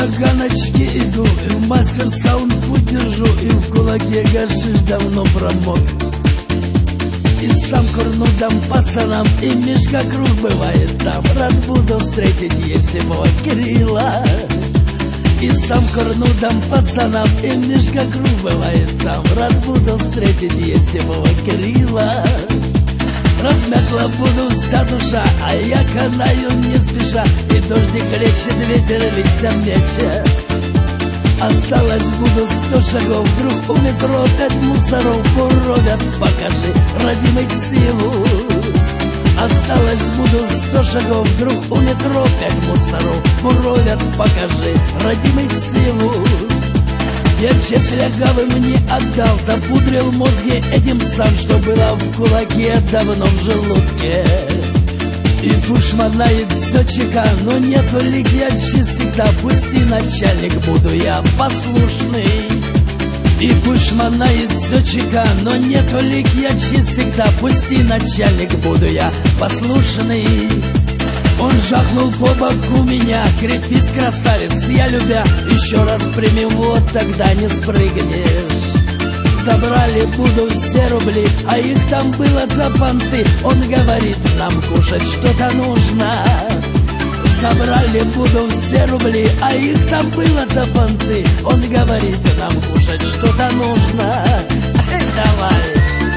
таганочке иду, и в мастер саунд подержу, и в кулаке гашиш давно промок. И сам курну дам пацанам, и мишка круг бывает там. Рад буду встретить Есимова Кирилла. И сам курну дам пацанам, и мишка круг бывает там. Рад буду встретить Есимова Кирилла. Размякла буду вся душа, а я канаю не спеша. И дождик лечит, ветер листья мечет. Осталось буду 100 шагов, вдруг у метро 5 мусоров буровят. Покажи, родимый, силу. Осталось буду 100 шагов, вдруг у метро 5 мусоров буровят. Покажи, родимый, силу. Я честь лягавым не отдал, запудрил мозги этим сам, что было в кулаке давно в желудке. И пушманает все чека, но нету ликьячи всегда. Пусти, начальник, буду я послушный. И пушманает все чека, но нету ликьячи всегда. Пусти, начальник, буду я послушный. Он жахнул по боку меня, крепись, красавец, я любя. Еще раз прими, вот тогда не спрыгнешь. Забрали буду все рубли, а их там было-то понты. Он говорит, нам кушать что-то нужно. Забрали буду все рубли, а их там было-то понты. Он говорит, нам кушать что-то нужно. Давай.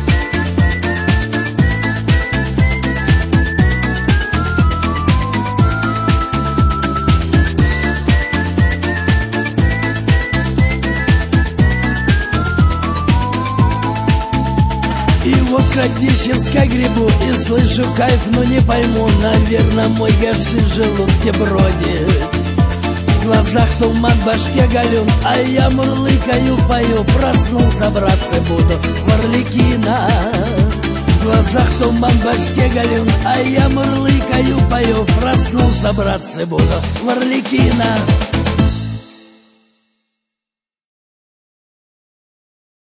И вот к Радищевской грибу и слышу кайф, но не пойму, наверное, мой гашиш в желудке бродит. В глазах туман, башке галюн, а я мурлыкаю, пою. Проснулся, братцы, буду в Арлекино. В глазах туман, башке галюн, а я мурлыкаю, пою. Проснулся, братцы, буду в Арлекино.